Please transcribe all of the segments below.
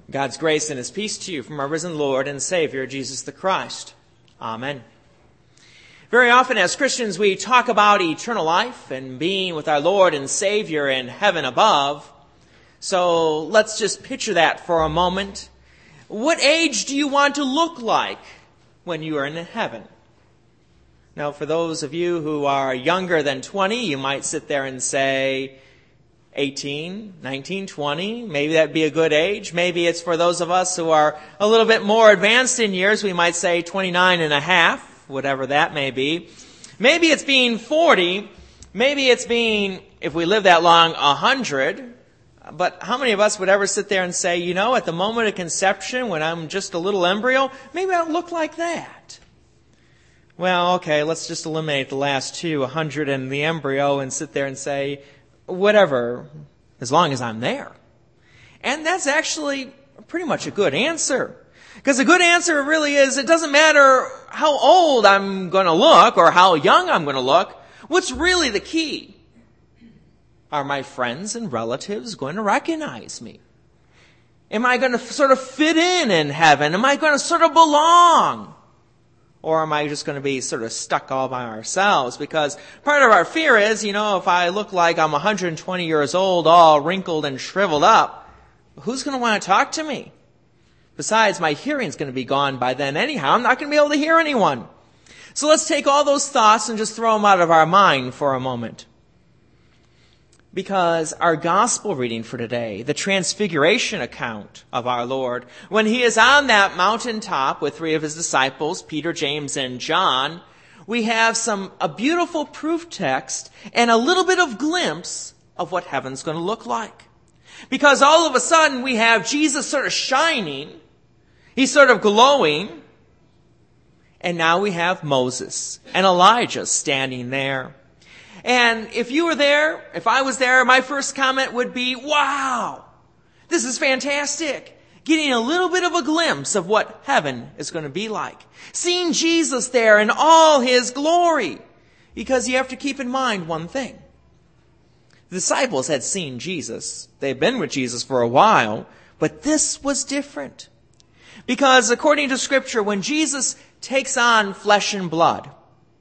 God's grace and His peace to you from our risen Lord and Savior, Jesus the Christ. Amen. Very often as Christians we talk about eternal life and being with our Lord and Savior in heaven above. So let's just picture that for a moment. What age do you want to look like when you are in heaven? Now, for those of you who are younger than 20, you might sit there and say 18, 19, 20. Maybe that'd be a good age. Maybe it's for those of us who are a little bit more advanced in years. We might say 29 and a half, whatever that may be. Maybe it's being 40. Maybe it's being, if we live that long, 100. But how many of us would ever sit there and say, you know, at the moment of conception, when I'm just a little embryo, maybe I don't look like that. Well, okay, let's just eliminate the last two, 100 and the embryo, and sit there and say, whatever, as long as I'm there. And that's actually pretty much a good answer. Because a good answer really is, it doesn't matter how old I'm going to look or how young I'm going to look. What's really the key? Are my friends and relatives going to recognize me? Am I going to sort of fit in heaven? Am I going to sort of belong? Or am I just going to be sort of stuck all by ourselves? Because part of our fear is, you know, if I look like I'm 120 years old, all wrinkled and shriveled up, who's going to want to talk to me? Besides, my hearing's going to be gone by then anyhow. I'm not going to be able to hear anyone. So let's take all those thoughts and just throw them out of our mind for a moment. Because our gospel reading for today, the transfiguration account of our Lord, when He is on that mountaintop with three of His disciples, Peter, James, and John, we have a beautiful proof text and a little bit of glimpse of what heaven's going to look like. Because all of a sudden we have Jesus sort of shining, He's sort of glowing, and now we have Moses and Elijah standing there. And if you were there, if I was there, my first comment would be, wow, this is fantastic. Getting a little bit of a glimpse of what heaven is going to be like. Seeing Jesus there in all His glory. Because you have to keep in mind one thing. The disciples had seen Jesus. They've been with Jesus for a while. But this was different. Because according to Scripture, when Jesus takes on flesh and blood,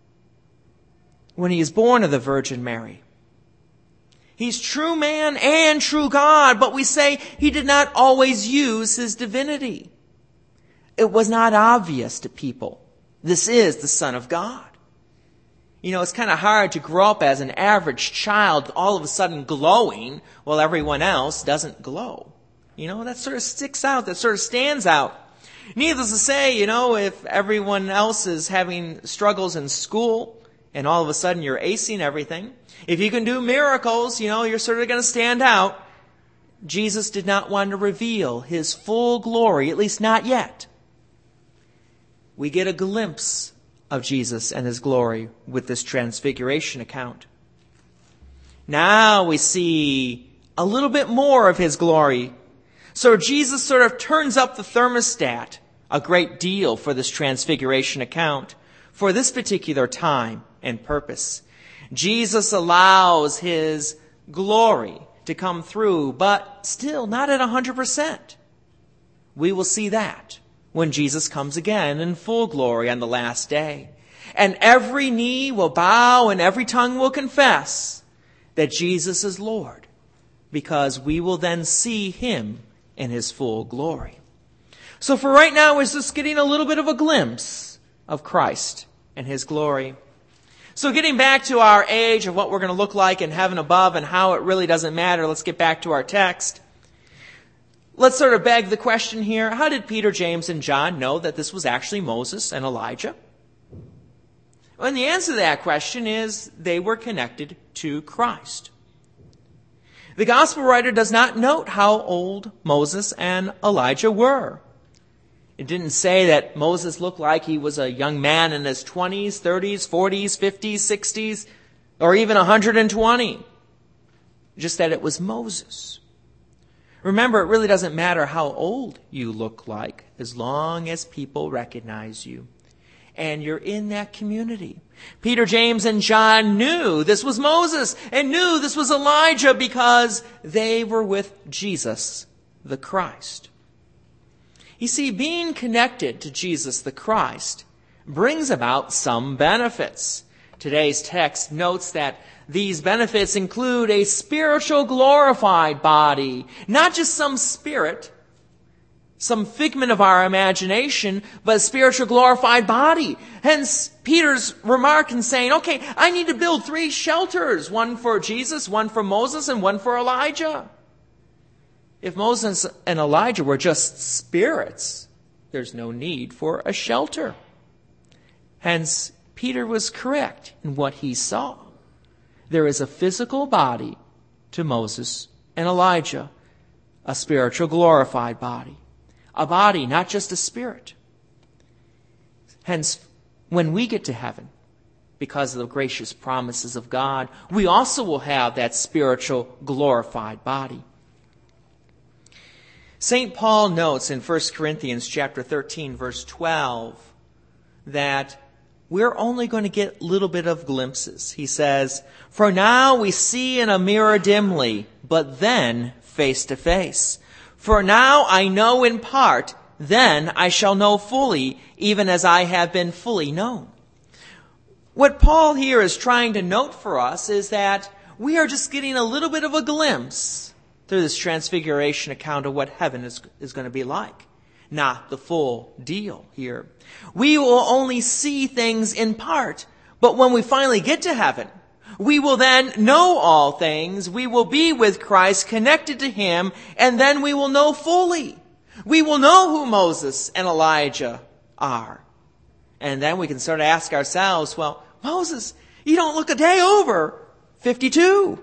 when He is born of the Virgin Mary, He's true man and true God, but we say He did not always use His divinity. It was not obvious to people. This is the Son of God. You know, it's kind of hard to grow up as an average child all of a sudden glowing while everyone else doesn't glow. You know, that sort of sticks out, that sort of stands out. Needless to say, you know, if everyone else is having struggles in school, and all of a sudden you're acing everything. If you can do miracles, you know, you're sort of going to stand out. Jesus did not want to reveal His full glory, at least not yet. We get a glimpse of Jesus and His glory with this transfiguration account. Now we see a little bit more of His glory. So Jesus sort of turns up the thermostat a great deal for this transfiguration account, for this particular time and purpose. Jesus allows His glory to come through, but still not at 100%. We will see that when Jesus comes again in full glory on the last day. And every knee will bow and every tongue will confess that Jesus is Lord, because we will then see Him in His full glory. So for right now, we're just getting a little bit of a glimpse of Christ and His glory. So getting back to our age of what we're going to look like in heaven above and how it really doesn't matter, let's get back to our text. Let's sort of beg the question here, how did Peter, James, and John know that this was actually Moses and Elijah? Well, and the answer to that question is they were connected to Christ. The gospel writer does not note how old Moses and Elijah were. It didn't say that Moses looked like he was a young man in his 20s, 30s, 40s, 50s, 60s, or even 120. Just that it was Moses. Remember, it really doesn't matter how old you look like as long as people recognize you. And you're in that community. Peter, James, and John knew this was Moses and knew this was Elijah because they were with Jesus, the Christ. You see, being connected to Jesus the Christ brings about some benefits. Today's text notes that these benefits include a spiritual glorified body, not just some spirit, some figment of our imagination, but a spiritual glorified body. Hence, Peter's remark in saying, okay, I need to build 3 shelters, one for Jesus, one for Moses, and one for Elijah. If Moses and Elijah were just spirits, there's no need for a shelter. Hence, Peter was correct in what he saw. There is a physical body to Moses and Elijah, a spiritual glorified body. A body, not just a spirit. Hence, when we get to heaven, because of the gracious promises of God, we also will have that spiritual glorified body. St. Paul notes in 1 Corinthians chapter 13, verse 12, that we're only going to get a little bit of glimpses. He says, "For now we see in a mirror dimly, but then face to face. For now I know in part, then I shall know fully, even as I have been fully known." What Paul here is trying to note for us is that we are just getting a little bit of a glimpse through this transfiguration account of what heaven is going to be like. Not the full deal here. We will only see things in part, but when we finally get to heaven, we will then know all things. We will be with Christ, connected to Him, and then we will know fully. We will know who Moses and Elijah are. And then we can sort of ask ourselves, well, Moses, you don't look a day over 52.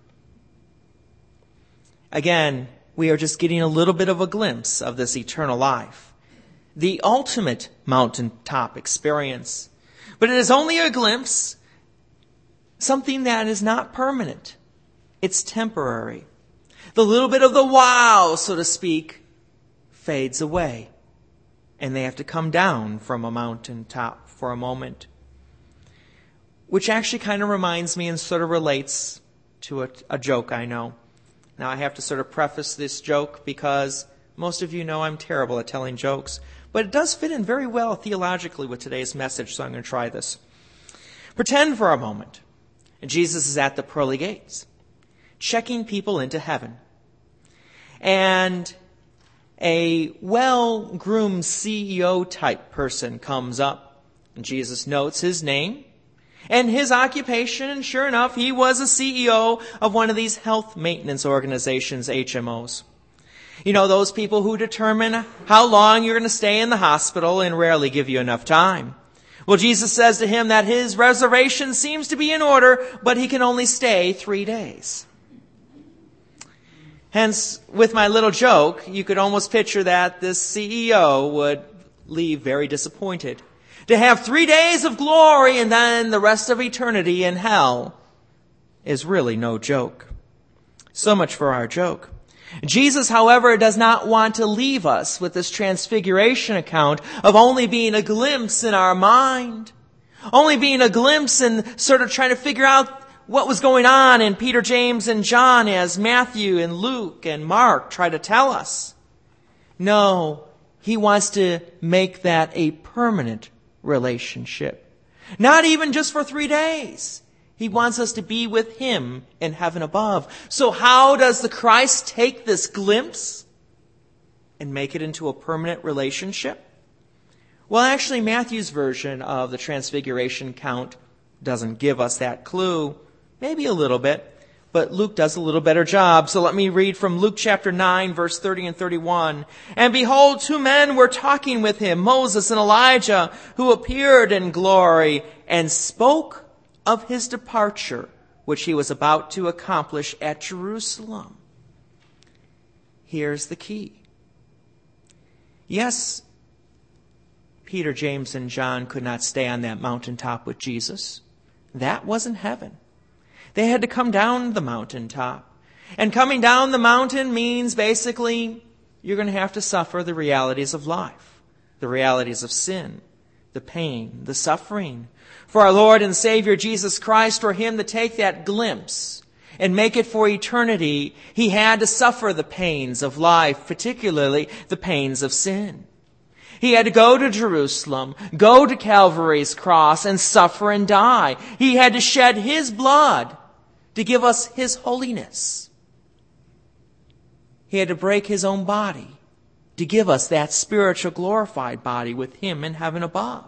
Again, we are just getting a little bit of a glimpse of this eternal life, the ultimate mountaintop experience. But it is only a glimpse, something that is not permanent. It's temporary. The little bit of the wow, so to speak, fades away. And they have to come down from a mountaintop for a moment. Which actually kind of reminds me and sort of relates to a joke I know. Now I have to sort of preface this joke because most of you know I'm terrible at telling jokes. But it does fit in very well theologically with today's message, so I'm going to try this. Pretend for a moment Jesus is at the pearly gates, checking people into heaven. And a well-groomed CEO-type person comes up, and Jesus notes his name and his occupation, and sure enough, he was a CEO of one of these health maintenance organizations, HMOs. You know, those people who determine how long you're going to stay in the hospital and rarely give you enough time. Well, Jesus says to him that his reservation seems to be in order, but he can only stay 3 days. Hence, with my little joke, you could almost picture that this CEO would leave very disappointed. To have 3 days of glory and then the rest of eternity in hell is really no joke. So much for our joke. Jesus, however, does not want to leave us with this transfiguration account of only being a glimpse in our mind, only being a glimpse and sort of trying to figure out what was going on in Peter, James, and John as Matthew and Luke and Mark try to tell us. No, he wants to make that a permanent relationship. Not even just for 3 days. He wants us to be with him in heaven above. So how does the Christ take this glimpse and make it into a permanent relationship? Well, actually, Matthew's version of the transfiguration account doesn't give us that clue. Maybe a little bit, but Luke does a little better job. So let me read from Luke chapter 9, verse 30 and 31. "And behold, 2 men were talking with him, Moses and Elijah, who appeared in glory and spoke of his departure, which he was about to accomplish at Jerusalem." Here's the key. Yes, Peter, James, and John could not stay on that mountaintop with Jesus. That wasn't heaven. They had to come down the mountaintop. And coming down the mountain means basically you're going to have to suffer the realities of life, the realities of sin, the pain, the suffering. For our Lord and Savior Jesus Christ, for him to take that glimpse and make it for eternity, he had to suffer the pains of life, particularly the pains of sin. He had to go to Jerusalem, go to Calvary's cross, and suffer and die. He had to shed his blood to give us his holiness. He had to break his own body to give us that spiritual glorified body with him in heaven above.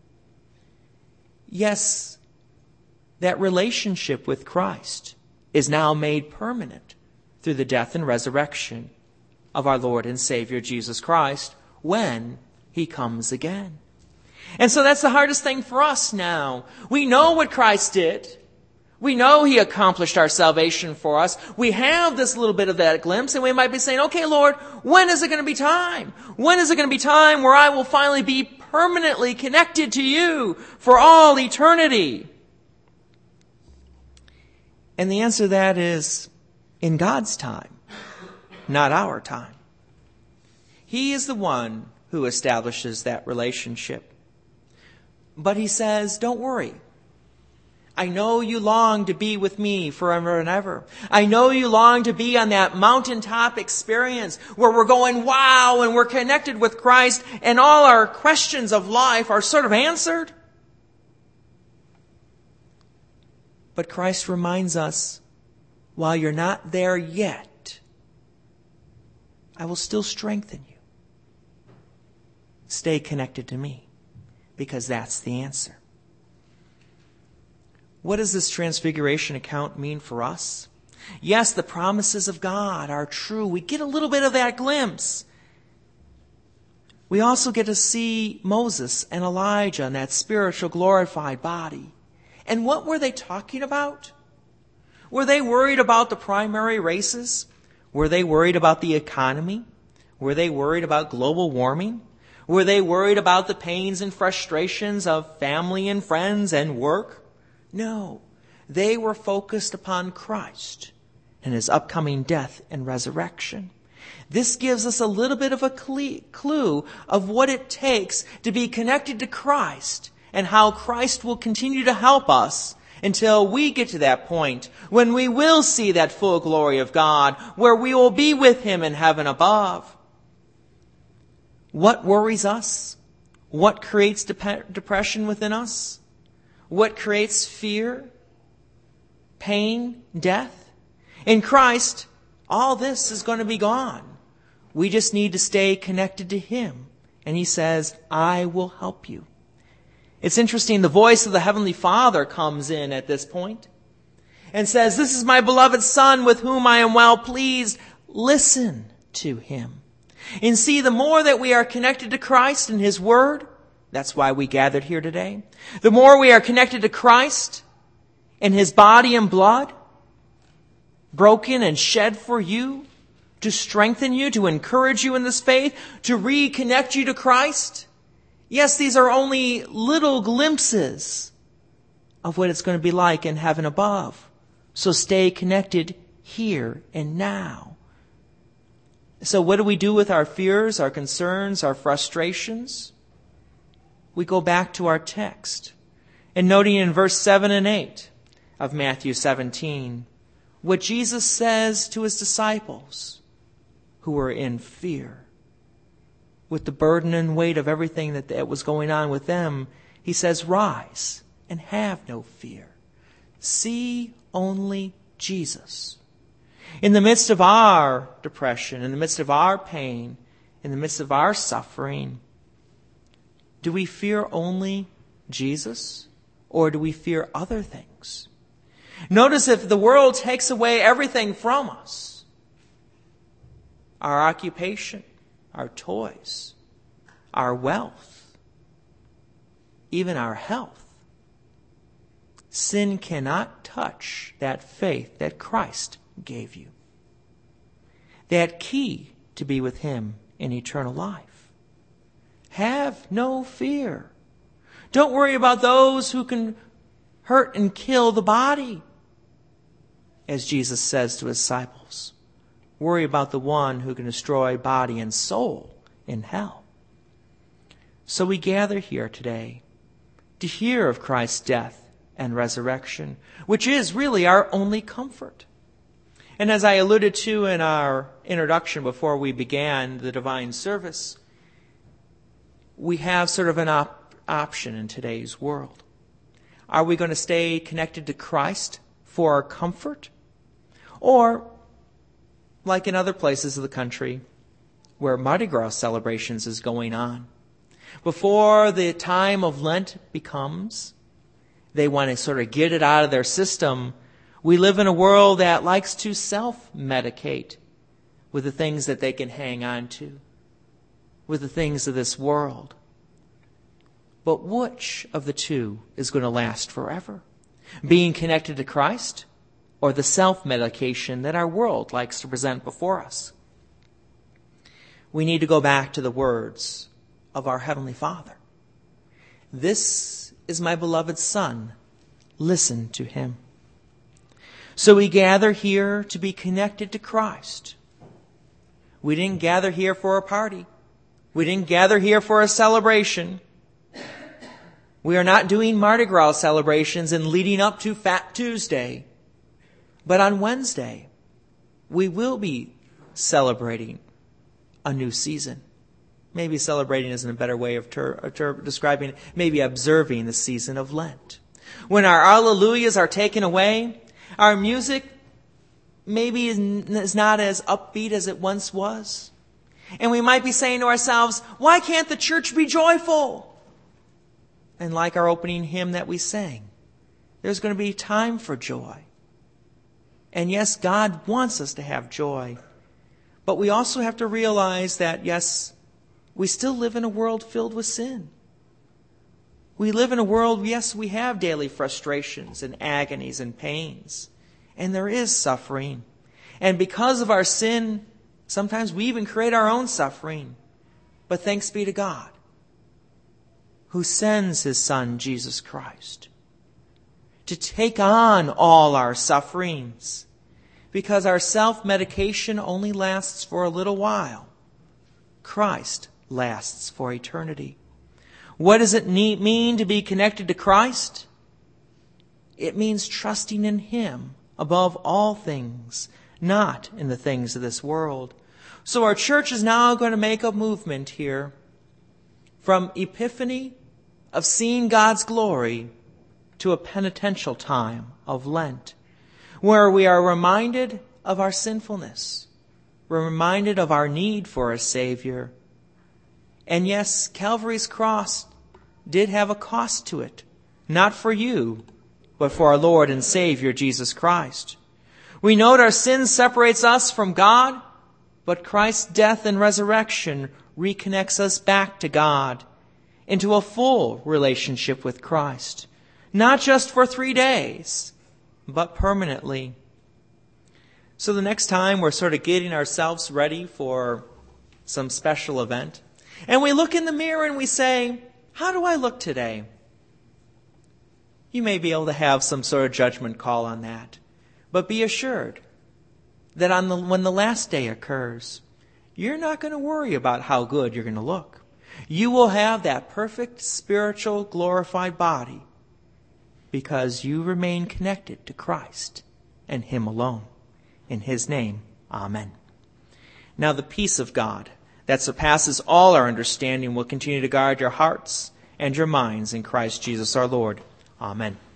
Yes, that relationship with Christ is now made permanent through the death and resurrection of our Lord and Savior Jesus Christ when he comes again. And so that's the hardest thing for us now. We know what Christ did. We know he accomplished our salvation for us. We have this little bit of that glimpse, and we might be saying, okay, Lord, when is it going to be time? When is it going to be time where I will finally be permanently connected to you for all eternity? And the answer to that is in God's time, not our time. He is the one who establishes that relationship. But he says, don't worry. I know you long to be with me forever and ever. I know you long to be on that mountaintop experience where we're going, wow, and we're connected with Christ and all our questions of life are sort of answered. But Christ reminds us, while you're not there yet, I will still strengthen you. Stay connected to me, because that's the answer. What does this transfiguration account mean for us? Yes, the promises of God are true. We get a little bit of that glimpse. We also get to see Moses and Elijah in that spiritual glorified body. And what were they talking about? Were they worried about the primary races? Were they worried about the economy? Were they worried about global warming? Were they worried about the pains and frustrations of family and friends and work? No, they were focused upon Christ and his upcoming death and resurrection. This gives us a little bit of a clue of what it takes to be connected to Christ and how Christ will continue to help us until we get to that point when we will see that full glory of God, where we will be with him in heaven above. What worries us? What creates depression within us? What creates fear, pain, death? In Christ, all this is going to be gone. We just need to stay connected to him. And he says, I will help you. It's interesting, the voice of the Heavenly Father comes in at this point and says, this is my beloved Son with whom I am well pleased. Listen to him. And see, the more that we are connected to Christ and his word, that's why we gathered here today. The more we are connected to Christ and his body and blood, broken and shed for you, to strengthen you, to encourage you in this faith, to reconnect you to Christ. Yes, these are only little glimpses of what it's going to be like in heaven above. So stay connected here and now. So what do we do with our fears, our concerns, our frustrations? We go back to our text and noting in verse 7 and 8 of Matthew 17, what Jesus says to his disciples who were in fear. With the burden and weight of everything that was going on with them, he says, rise and have no fear. See only Jesus. In the midst of our depression, in the midst of our pain, in the midst of our suffering, do we fear only Jesus, or do we fear other things? Notice, if the world takes away everything from us, our occupation, our toys, our wealth, even our health, sin cannot touch that faith that Christ gave you. That key to be with him in eternal life. Have no fear. Don't worry about those who can hurt and kill the body. As Jesus says to his disciples, worry about the one who can destroy body and soul in hell. So we gather here today to hear of Christ's death and resurrection, which is really our only comfort. And as I alluded to in our introduction before we began the divine service, we have sort of an option in today's world. Are we going to stay connected to Christ for our comfort? Or, like in other places of the country where Mardi Gras celebrations is going on, before the time of Lent becomes, they want to sort of get it out of their system. We live in a world that likes to self-medicate with the things that they can hang on to, with the things of this world. But which of the two is going to last forever? Being connected to Christ or the self-medication that our world likes to present before us? We need to go back to the words of our Heavenly Father. This is my beloved Son. Listen to him. So we gather here to be connected to Christ. We didn't gather here for a party. We didn't gather here for a celebration. We are not doing Mardi Gras celebrations and leading up to Fat Tuesday. But on Wednesday, we will be celebrating a new season. Maybe celebrating isn't a better way of describing it. Maybe observing the season of Lent. When our Alleluias are taken away, our music maybe is not as upbeat as it once was. And we might be saying to ourselves, why can't the church be joyful? And like our opening hymn that we sang, there's going to be time for joy. And yes, God wants us to have joy. But we also have to realize that, yes, we still live in a world filled with sin. We live in a world, yes, we have daily frustrations and agonies and pains. And there is suffering. And because of our sin, sometimes we even create our own suffering. But thanks be to God, who sends his Son, Jesus Christ, to take on all our sufferings. Because our self-medication only lasts for a little while. Christ lasts for eternity. What does it mean to be connected to Christ? It means trusting in him above all things, not in the things of this world. So our church is now going to make a movement here from Epiphany of seeing God's glory to a penitential time of Lent, where we are reminded of our sinfulness. We're reminded of our need for a Savior. And yes, Calvary's cross did have a cost to it. Not for you, but for our Lord and Savior, Jesus Christ. We note our sin separates us from God, but Christ's death and resurrection reconnects us back to God into a full relationship with Christ. Not just for 3 days, but permanently. So the next time we're sort of getting ourselves ready for some special event, and we look in the mirror and we say, how do I look today? You may be able to have some sort of judgment call on that. But be assured that when the last day occurs, you're not going to worry about how good you're going to look. You will have that perfect spiritual glorified body because you remain connected to Christ and him alone. In his name, amen. Now the peace of God that surpasses all our understanding will continue to guard your hearts and your minds in Christ Jesus our Lord. Amen.